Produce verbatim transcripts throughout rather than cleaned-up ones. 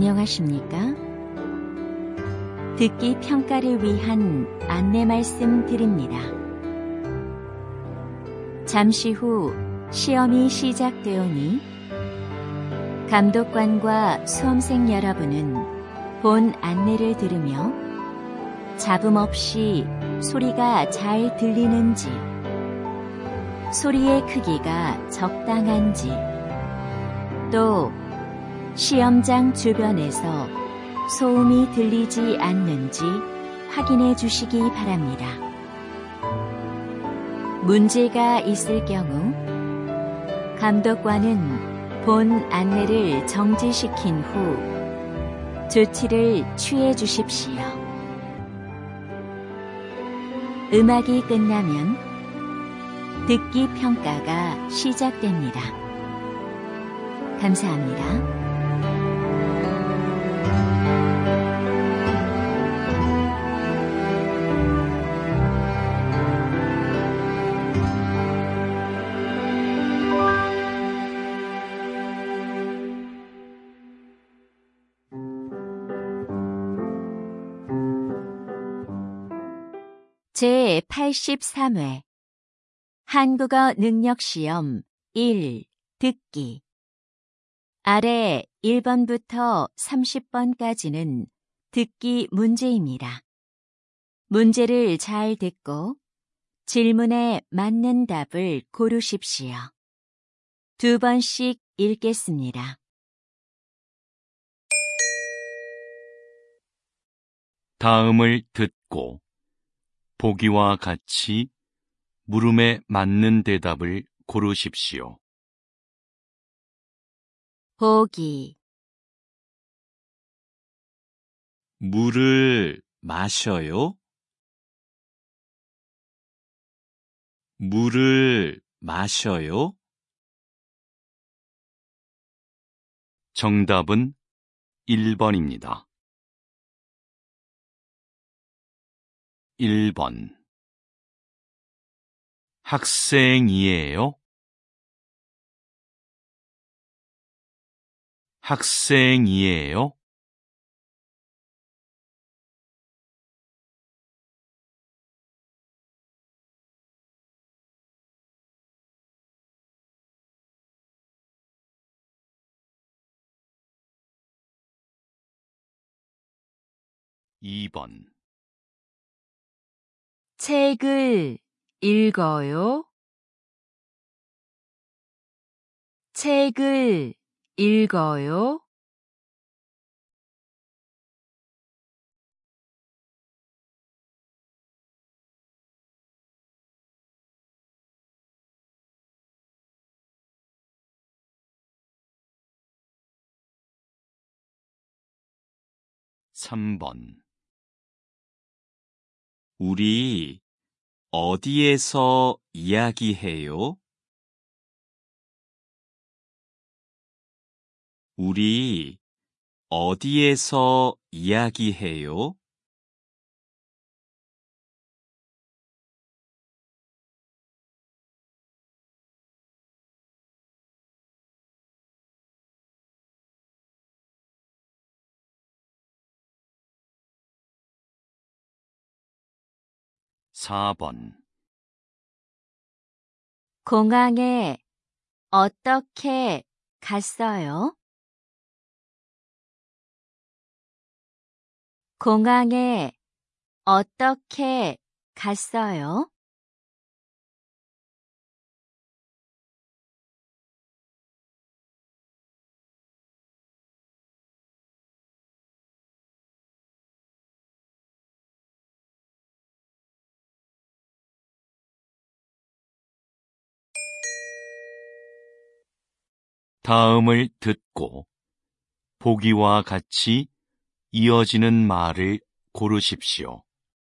안녕하십니까? 듣기 평가를 위한 안내 말씀 드립니다. 잠시 후 시험이 시작되오니 감독관과 수험생 여러분은 본 안내를 들으며 잡음 없이 소리가 잘 들리는지, 소리의 크기가 적당한지, 또 시험장 주변에서 소음이 들리지 않는지 확인해 주시기 바랍니다. 문제가 있을 경우 감독관은 본 안내를 정지시킨 후 조치를 취해 주십시오. 음악이 끝나면 듣기 평가가 시작됩니다. 감사합니다. 제팔십삼 회 한국어 능력시험 일 듣기. 아래 일 번부터 삼십 번까지는 듣기 문제입니다. 문제를 잘 듣고 질문에 맞는 답을 고르십시오. 두 번씩 읽겠습니다. 다음을 듣고 보기와 같이 물음에 맞는 대답을 고르십시오. 보기. 물을 마셔요? 물을 마셔요? 정답은 일 번입니다. 일 번. 학생이에요? 학생이에요? 이 번. 책을 읽어요? 책을 읽어요? 삼 번. 우리 어디에서 이야기해요? 우리 어디에서 이야기해요? 사 번. 공항에 어떻게 갔어요? 공항에 어떻게 갔어요? 다음을 듣고 보기와 같이 이어지는 말을 고르십시오.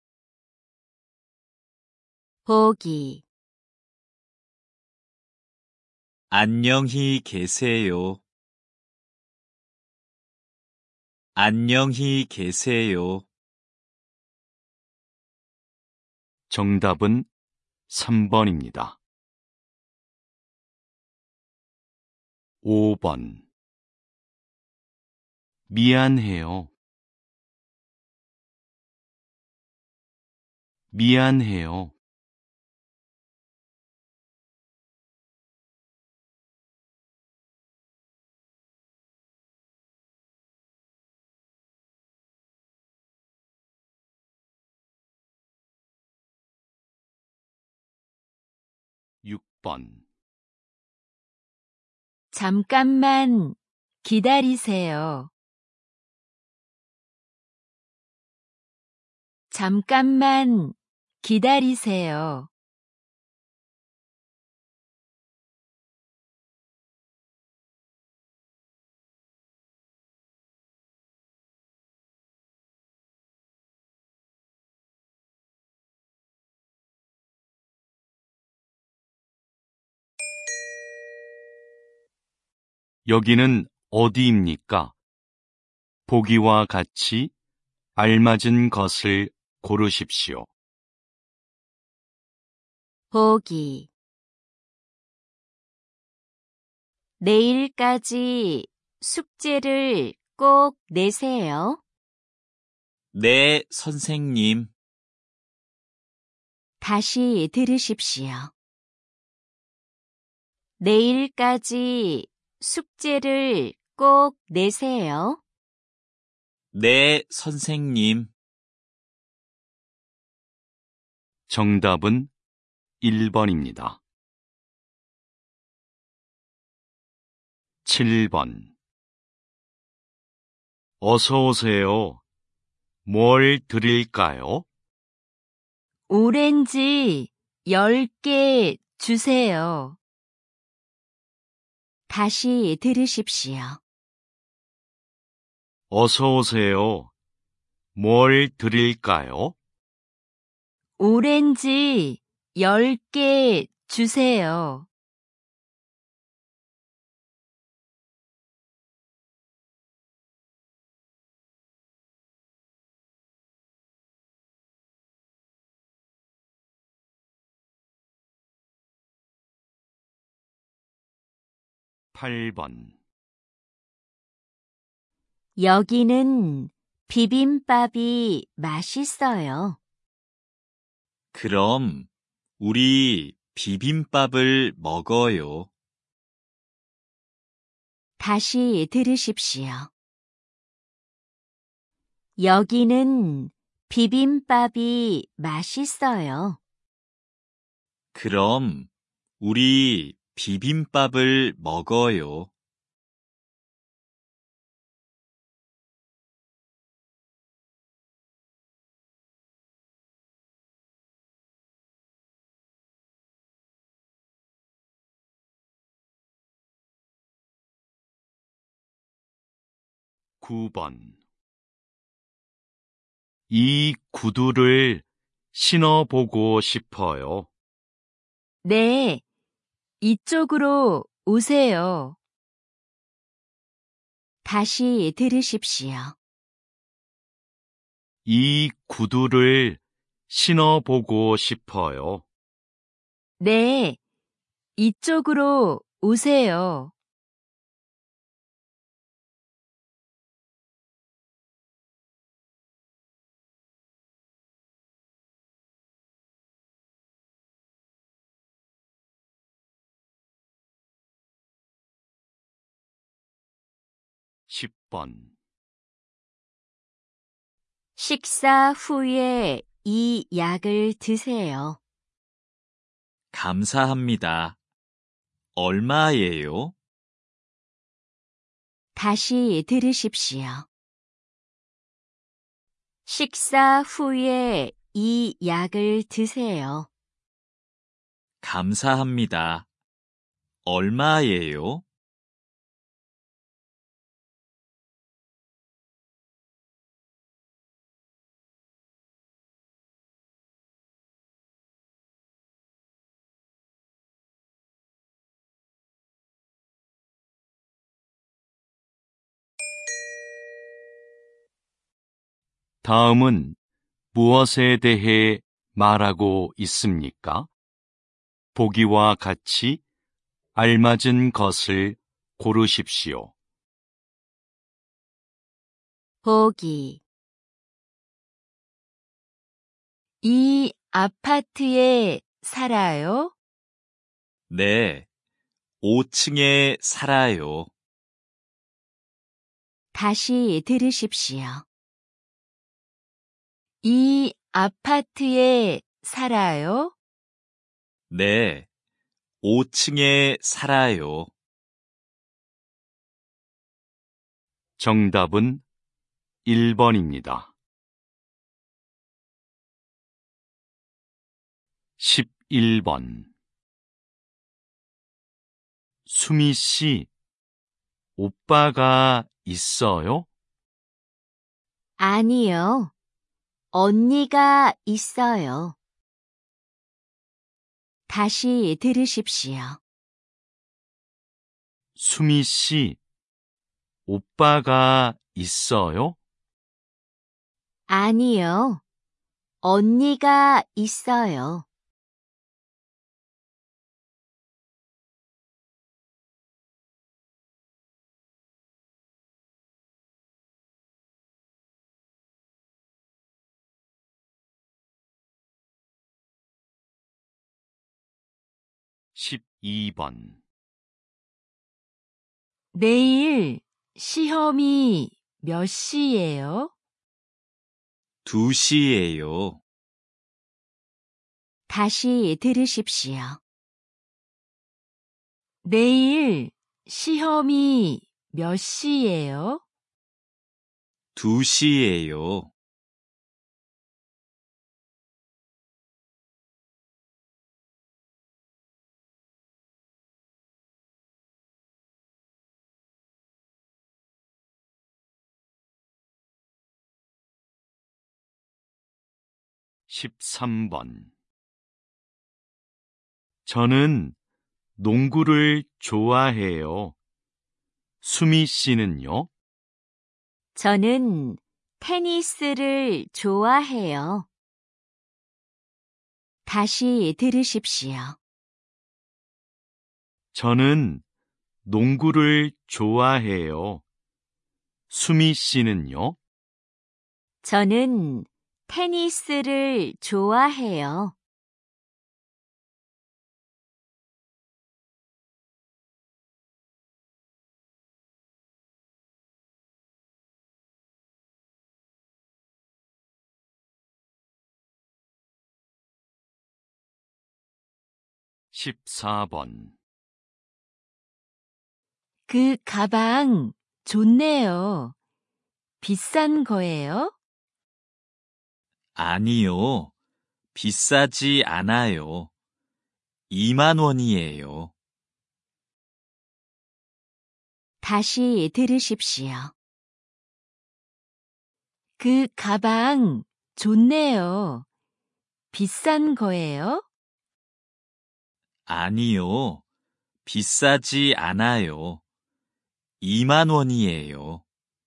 보기. 안녕히 계세요. 안녕히 계세요. 정답은 삼 번입니다. 오 번. 미안해요. 미안해요. 육 번. 잠깐만 기다리세요. 잠깐만 기다리세요. 여기는 어디입니까? 보기와 같이 알맞은 것을 고르십시오. 보기. 내일까지 숙제를 꼭 내세요. 네, 선생님. 다시 들으십시오. 내일까지 숙제를 꼭 내세요. 네, 선생님. 정답은 일 번입니다. 칠 번. 어서 오세요. 뭘 드릴까요? 오렌지 열 개 주세요. 다시 들으십시오. 어서 오세요. 뭘 드릴까요? 오렌지 열 개 주세요. 팔 번. 여기는 비빔밥이 맛있어요. 그럼 우리 비빔밥을 먹어요. 다시 들으십시오. 여기는 비빔밥이 맛있어요. 그럼 우리 비빔밥을 먹어요. 구 번. 이 구두를 신어보고 싶어요. 네, 이쪽으로 오세요. 다시 들으십시오. 이 구두를 신어보고 싶어요. 네, 이쪽으로 오세요. 십 번. 식사 후에 이 약을 드세요. 감사합니다. 얼마예요? 다시 들으십시오. 식사 후에 이 약을 드세요. 감사합니다. 얼마예요? 다음은 무엇에 대해 말하고 있습니까? 보기와 같이 알맞은 것을 고르십시오. 보기. 이 아파트에 살아요? 네, 오 층에 살아요. 다시 들으십시오. 이 아파트에 살아요? 네, 오 층에 살아요. 정답은 일 번입니다. 십일 번. 수미 씨, 오빠가 있어요? 아니요. 언니가 있어요. 다시 들으십시오. 수미 씨, 오빠가 있어요? 아니요. 언니가 있어요. 십이 번. 내일 시험이 몇 시예요? 두 시예요. 다시 들으십시오. 내일 시험이 몇 시예요? 두 시예요. 십삼 번. 저는 농구를 좋아해요. 수미 씨는요? 저는 테니스를 좋아해요. 다시 들으십시오. 저는 농구를 좋아해요. 수미 씨는요? 저는 테니스를 좋아해요. 십사 번. 그 가방 좋네요. 비싼 거예요? 아니요, 비싸지 않아요. 이만 원이에요. 다시 들으십시오. 그 가방 좋네요. 비싼 거예요? 아니요, 비싸지 않아요. 이만 원이에요.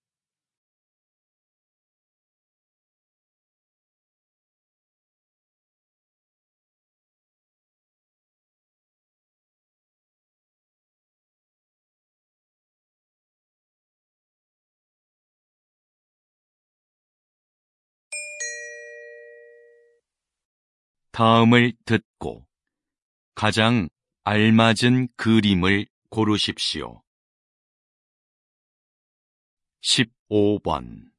다음을 듣고 가장 알맞은 그림을 고르십시오. 십오 번.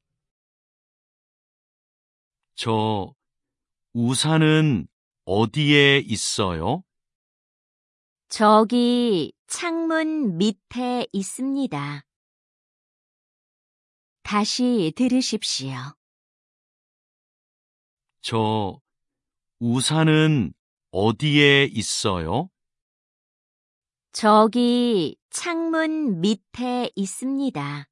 저 우산은 어디에 있어요? 저기 창문 밑에 있습니다. 다시 들으십시오. 저 우산은 어디에 있어요? 저기 창문 밑에 있습니다.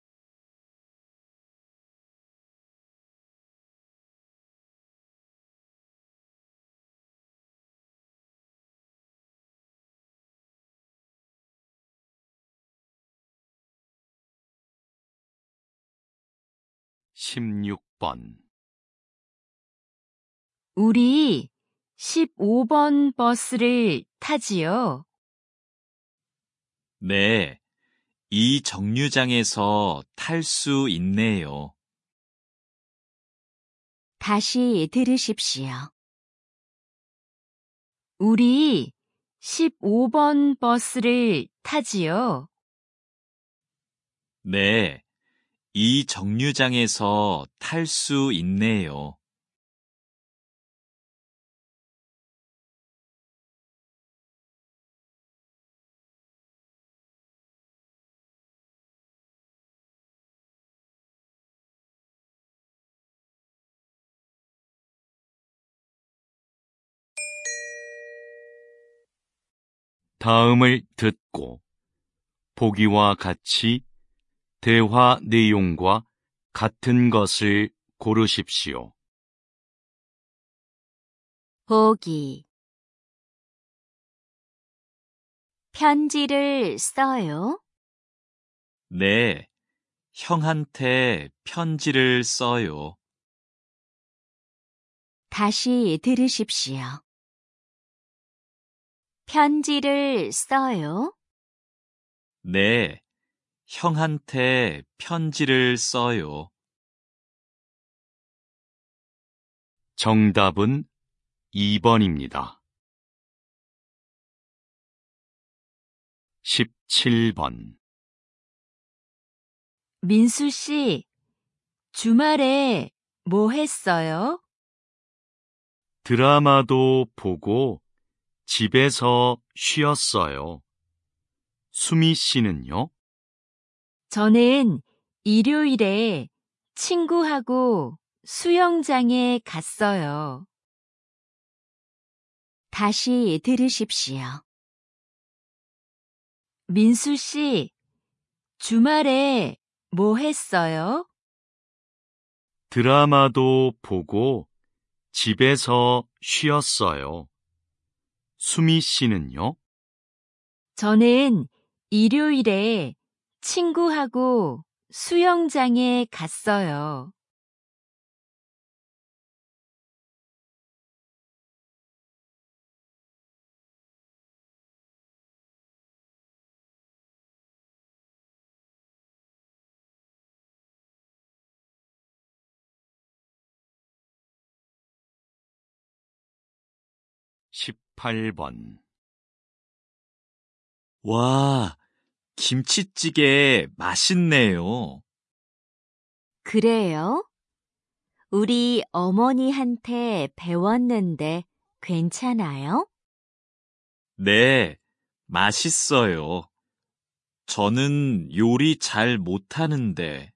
십육 번. 우리 십오 번 버스를 타지요. 네, 이 정류장에서 탈 수 있네요. 다시 들으십시오. 우리 십오 번 버스를 타지요. 네, 이 정류장에서 탈 수 있네요. 다음을 듣고 보기와 같이 대화 내용과 같은 것을 고르십시오. 보기. 편지를 써요? 네, 형한테 편지를 써요. 다시 들으십시오. 편지를 써요? 네, 형한테 편지를 써요. 정답은 이 번입니다. 십칠 번. 민수 씨, 주말에 뭐 했어요? 드라마도 보고 집에서 쉬었어요. 수미 씨는요? 저는 일요일에 친구하고 수영장에 갔어요. 다시 들으십시오. 민수 씨, 주말에 뭐 했어요? 드라마도 보고 집에서 쉬었어요. 수미 씨는요? 저는 일요일에 친구하고 수영장에 갔어요. 십팔 번. 와, 김치찌개 맛있네요. 그래요? 우리 어머니한테 배웠는데 괜찮아요? 네, 맛있어요. 저는 요리 잘 못하는데.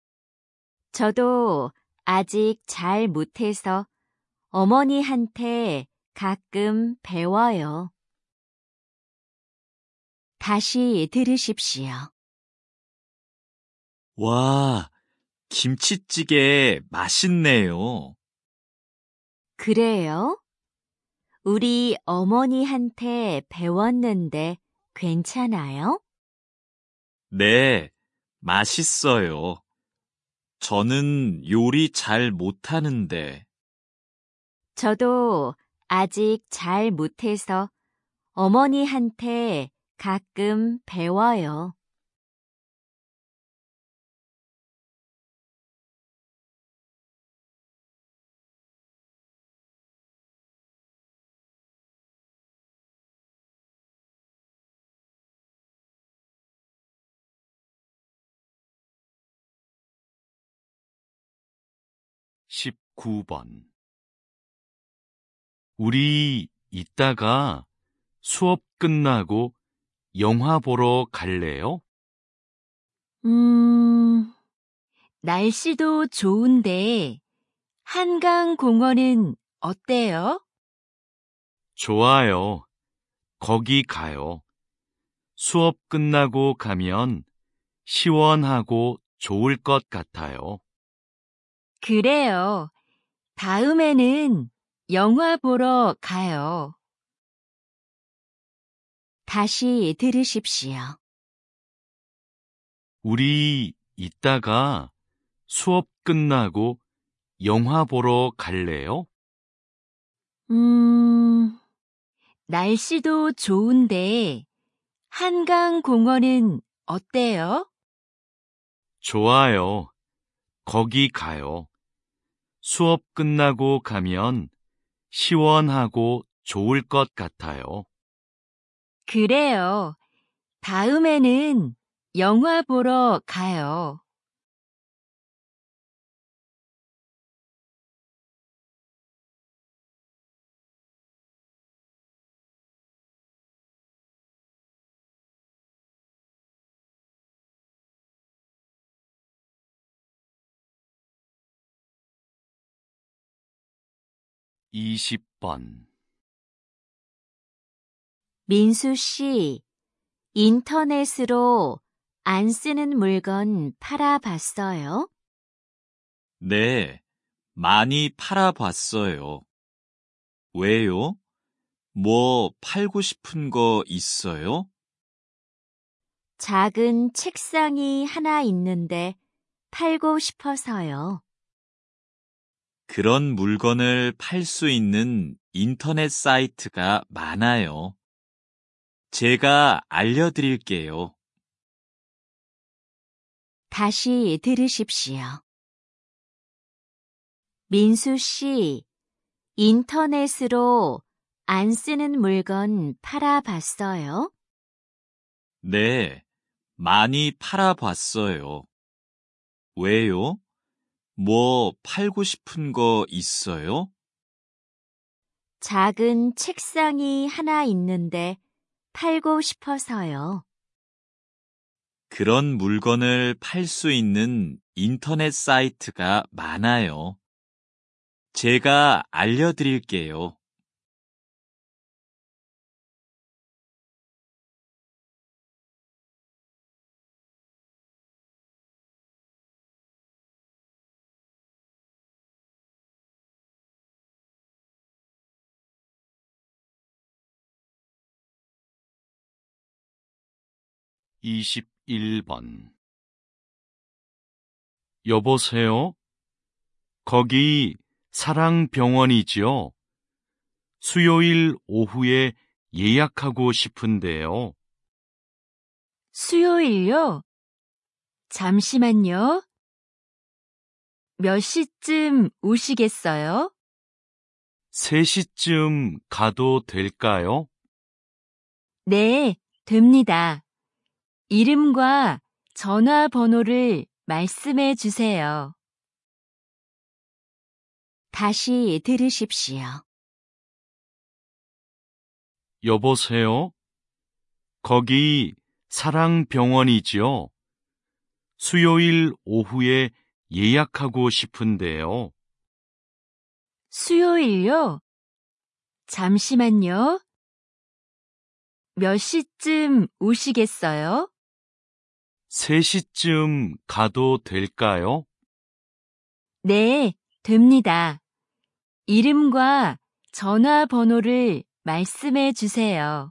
저도 아직 잘 못해서 어머니한테 가끔 배워요. 다시 들으십시오. 와, 김치찌개 맛있네요. 그래요? 우리 어머니한테 배웠는데 괜찮아요? 네, 맛있어요. 저는 요리 잘 못하는데. 저도 아직 잘 못해서 어머니한테 가끔 배워요. 십구 번. 우리 이따가 수업 끝나고 영화 보러 갈래요? 음, 날씨도 좋은데 한강공원은 어때요? 좋아요. 거기 가요. 수업 끝나고 가면 시원하고 좋을 것 같아요. 그래요. 다음에는 영화 보러 가요. 다시 들으십시오. 우리 이따가 수업 끝나고 영화 보러 갈래요? 음, 날씨도 좋은데 한강공원은 어때요? 좋아요. 거기 가요. 수업 끝나고 가면 시원하고 좋을 것 같아요. 그래요. 다음에는 영화 보러 가요. 이십 번. 민수 씨, 인터넷으로 안 쓰는 물건 팔아봤어요? 네, 많이 팔아봤어요. 왜요? 뭐 팔고 싶은 거 있어요? 작은 책상이 하나 있는데 팔고 싶어서요. 그런 물건을 팔 수 있는 인터넷 사이트가 많아요. 제가 알려드릴게요. 다시 들으십시오. 민수 씨, 인터넷으로 안 쓰는 물건 팔아봤어요? 네, 많이 팔아봤어요. 왜요? 뭐 팔고 싶은 거 있어요? 작은 책상이 하나 있는데 팔고 싶어서요. 그런 물건을 팔 수 있는 인터넷 사이트가 많아요. 제가 알려드릴게요. 이십일 번. 여보세요? 거기 사랑병원이지요? 수요일 오후에 예약하고 싶은데요. 수요일요? 잠시만요. 몇 시쯤 오시겠어요? 세 시쯤 가도 될까요? 네, 됩니다. 이름과 전화번호를 말씀해 주세요. 다시 들으십시오. 여보세요? 거기 사랑병원이지요? 수요일 오후에 예약하고 싶은데요. 수요일요? 잠시만요. 몇 시쯤 오시겠어요? 세 시쯤 가도 될까요? 네, 됩니다. 이름과 전화번호를 말씀해 주세요.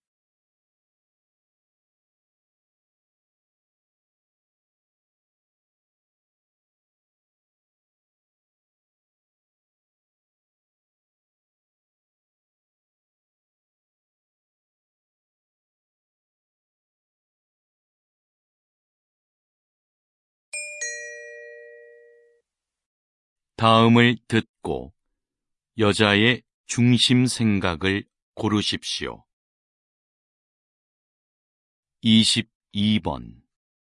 다음을 듣고 여자의 중심 생각을 고르십시오. 이십이 번.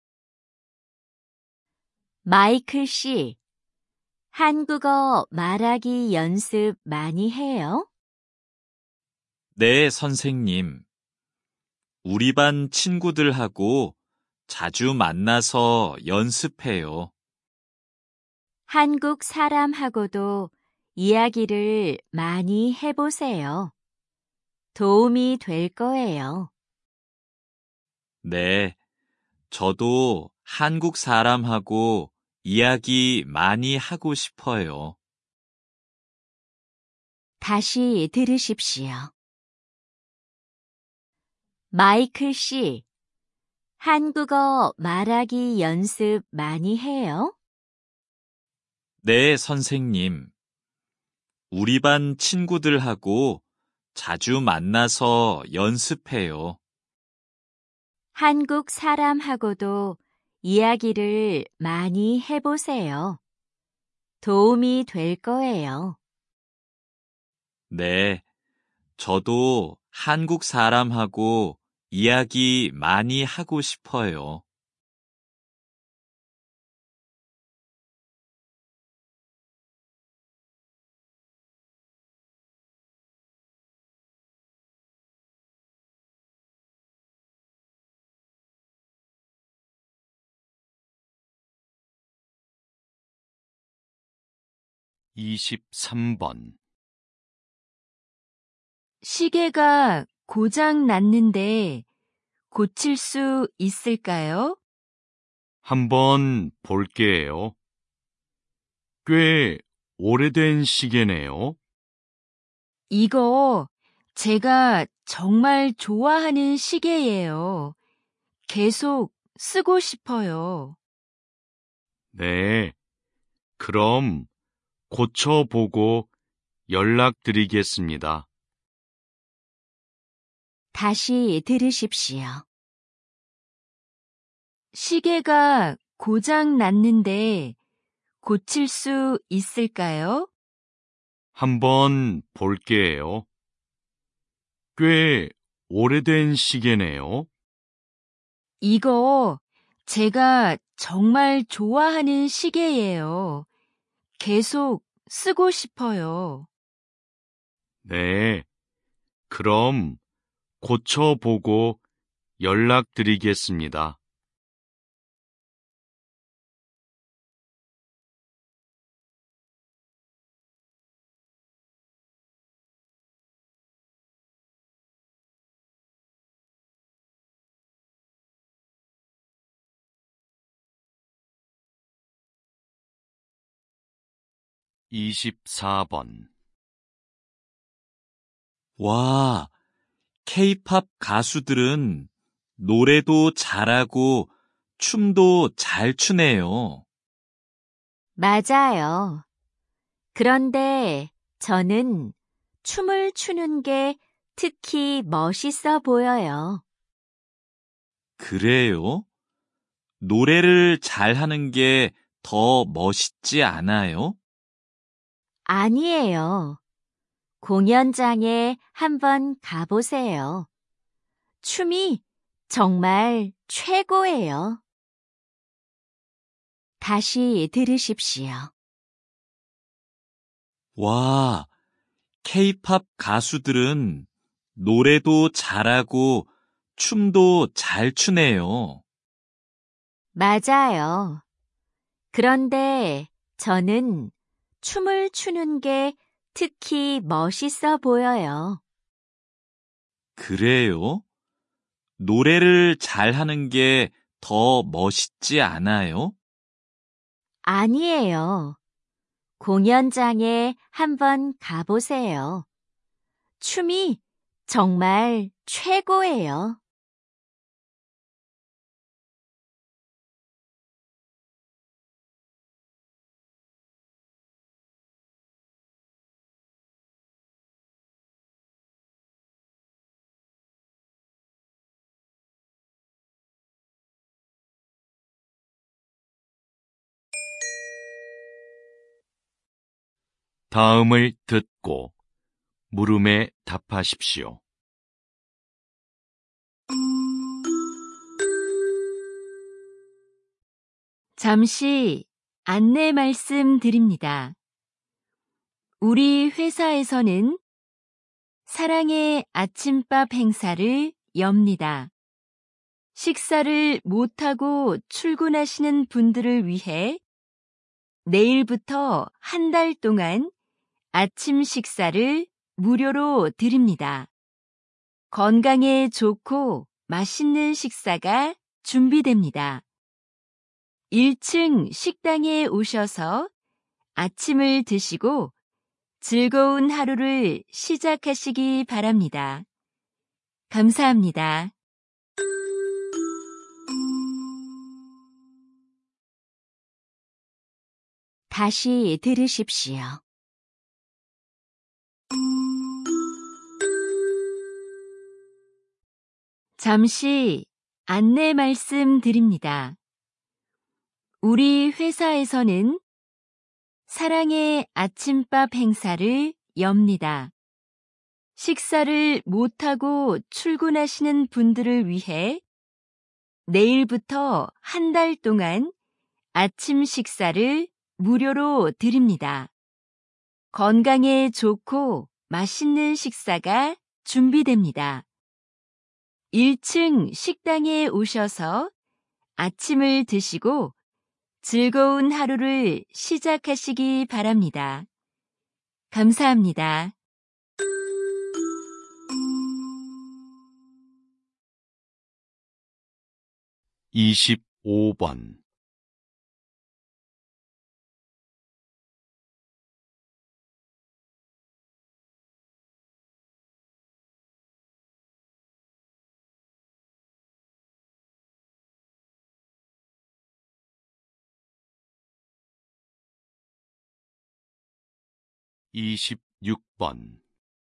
마이클 씨, 한국어 말하기 연습 많이 해요? 네, 선생님. 우리 반 친구들하고 자주 만나서 연습해요. 한국 사람하고도 이야기를 많이 해보세요. 도움이 될 거예요. 네, 저도 한국 사람하고 이야기 많이 하고 싶어요. 다시 들으십시오. 마이클 씨, 한국어 말하기 연습 많이 해요? 네, 선생님. 우리 반 친구들하고 자주 만나서 연습해요. 한국 사람하고도 이야기를 많이 해보세요. 도움이 될 거예요. 네, 저도 한국 사람하고 이야기 많이 하고 싶어요. 이십삼 번. 시계가 고장 났는데 고칠 수 있을까요? 한번 볼게요. 꽤 오래된 시계네요. 이거 제가 정말 좋아하는 시계예요. 계속 쓰고 싶어요. 네, 그럼 고쳐보고 연락드리겠습니다. 다시 들으십시오. 시계가 고장 났는데 고칠 수 있을까요? 한번 볼게요. 꽤 오래된 시계네요. 이거 제가 정말 좋아하는 시계예요. 계속 쓰고 싶어요. 네, 그럼 고쳐보고 연락드리겠습니다. 이십사 번. 와, 케이팝 가수들은 노래도 잘하고 춤도 잘 추네요. 맞아요. 그런데 저는 춤을 추는 게 특히 멋있어 보여요. 그래요? 노래를 잘하는 게 더 멋있지 않아요? 아니에요. 공연장에 한번 가보세요. 춤이 정말 최고예요. 다시 들으십시오. 와, 케이팝 가수들은 노래도 잘하고 춤도 잘 추네요. 맞아요. 그런데 저는 춤을 추는 게 특히 멋있어 보여요. 그래요? 노래를 잘하는 게 더 멋있지 않아요? 아니에요. 공연장에 한번 가보세요. 춤이 정말 최고예요. 다음을 듣고 물음에 답하십시오. 잠시 안내 말씀드립니다. 우리 회사에서는 사랑의 아침밥 행사를 엽니다. 식사를 못하고 출근하시는 분들을 위해 내일부터 한 달 동안 아침 식사를 무료로 드립니다. 건강에 좋고 맛있는 식사가 준비됩니다. 일 층 식당에 오셔서 아침을 드시고 즐거운 하루를 시작하시기 바랍니다. 감사합니다. 다시 들으십시오. 잠시 안내 말씀드립니다. 우리 회사에서는 사랑의 아침밥 행사를 엽니다. 식사를 못하고 출근하시는 분들을 위해 내일부터 한 달 동안 아침 식사를 무료로 드립니다. 건강에 좋고 맛있는 식사가 준비됩니다. 일 층 식당에 오셔서 아침을 드시고 즐거운 하루를 시작하시기 바랍니다. 감사합니다. 이십오 번 이십육 번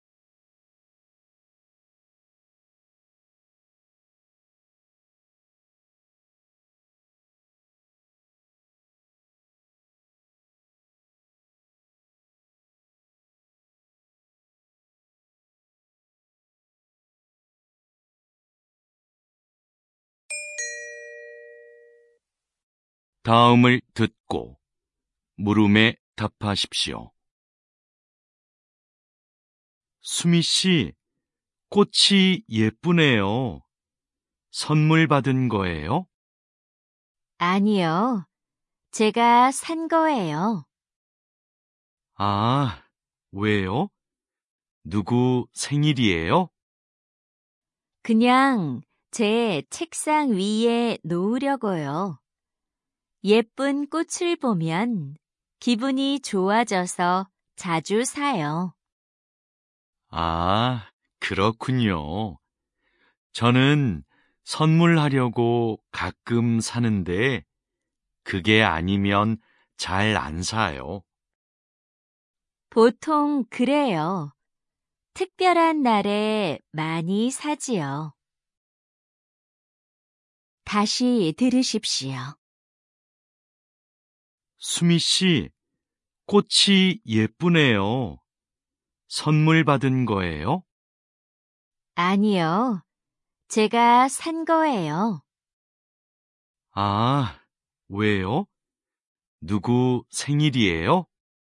다음을 듣고 물음에 답하십시오. 수미 씨, 꽃이 예쁘네요. 선물 받은 거예요? 아니요. 제가 산 거예요. 아, 왜요? 누구 생일이에요? 그냥 제 책상 위에 놓으려고요. 예쁜 꽃을 보면 기분이 좋아져서 자주 사요. 아, 그렇군요. 저는 선물하려고 가끔 사는데 그게 아니면 잘 안 사요. 보통 그래요. 특별한 날에 많이 사지요. 다시 들으십시오. 수미 씨, 꽃이 예쁘네요. 선물 받은 거예요? 아니요. 제가 산 거예요. 아, 왜요? 누구 생일이에요?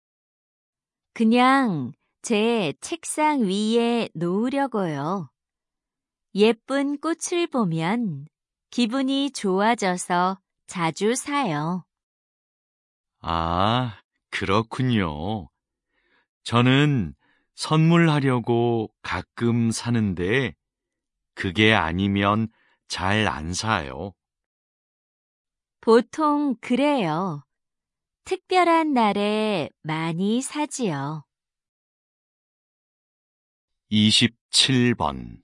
그냥 제 책상 위에 놓으려고요. 예쁜 꽃을 보면 기분이 좋아져서 자주 사요. 아, 그렇군요. 저는 선물하려고 가끔 사는데 그게 아니면 잘 안 사요. 보통 그래요. 특별한 날에 많이 사지요. 이십칠 번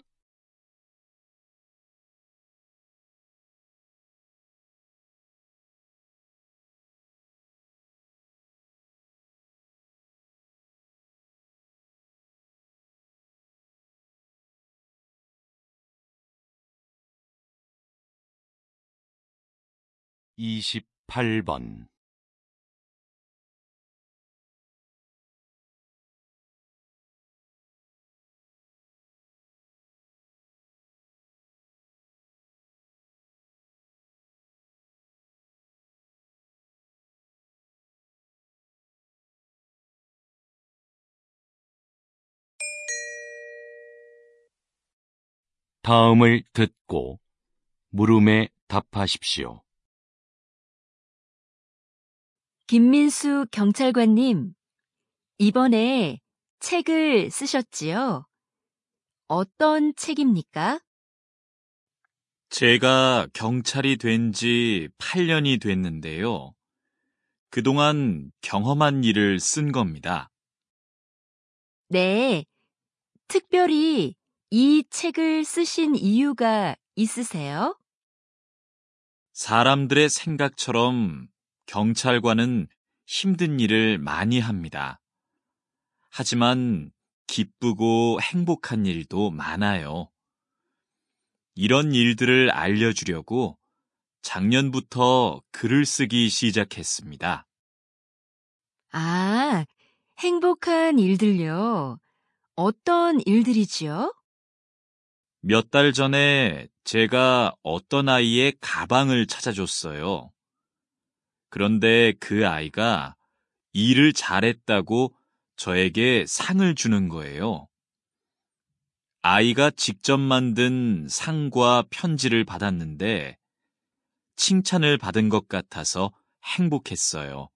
이십팔 번 다음을 듣고 물음에 답하십시오. 김민수 경찰관님, 이번에 책을 쓰셨지요? 어떤 책입니까? 제가 경찰이 된 지 팔 년이 됐는데요. 그동안 경험한 일을 쓴 겁니다. 네, 특별히 이 책을 쓰신 이유가 있으세요? 사람들의 생각처럼 경찰관은 힘든 일을 많이 합니다. 하지만 기쁘고 행복한 일도 많아요. 이런 일들을 알려주려고 작년부터 글을 쓰기 시작했습니다. 아, 행복한 일들요. 어떤 일들이지요? 몇 달 전에 제가 어떤 아이의 가방을 찾아줬어요. 그런데 그 아이가 일을 잘했다고 저에게 상을 주는 거예요. 아이가 직접 만든 상과 편지를 받았는데 칭찬을 받은 것 같아서 행복했어요.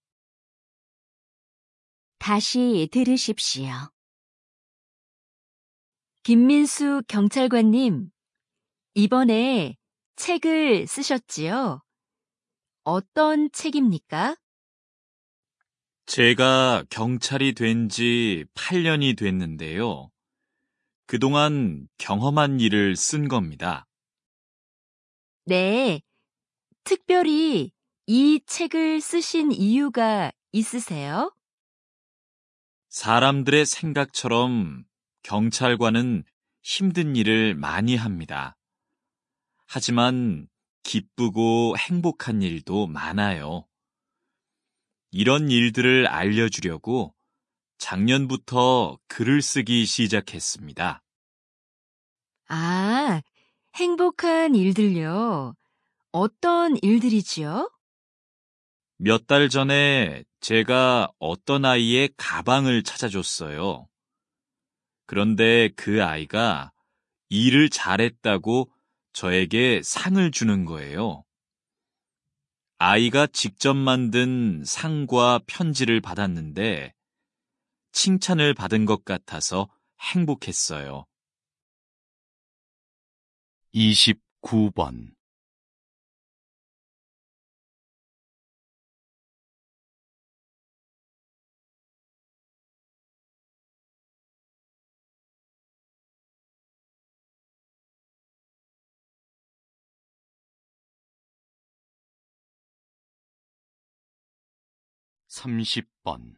다시 들으십시오. 김민수 경찰관님, 이번에 책을 쓰셨지요? 어떤 책입니까? 제가 경찰이 된 지 팔 년이 됐는데요. 그동안 경험한 일을 쓴 겁니다. 네, 특별히 이 책을 쓰신 이유가 있으세요? 사람들의 생각처럼 경찰관은 힘든 일을 많이 합니다. 하지만 기쁘고 행복한 일도 많아요. 이런 일들을 알려주려고 작년부터 글을 쓰기 시작했습니다. 아, 행복한 일들요. 어떤 일들이지요? 몇 달 전에 제가 어떤 아이의 가방을 찾아줬어요. 그런데 그 아이가 일을 잘했다고 저에게 상을 주는 거예요. 아이가 직접 만든 상과 편지를 받았는데 칭찬을 받은 것 같아서 행복했어요. 이십구 번. 삼십 번.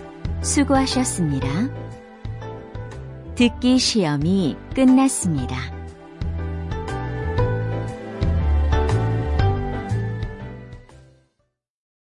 수고하셨습니다. 듣기 시험이 끝났습니다.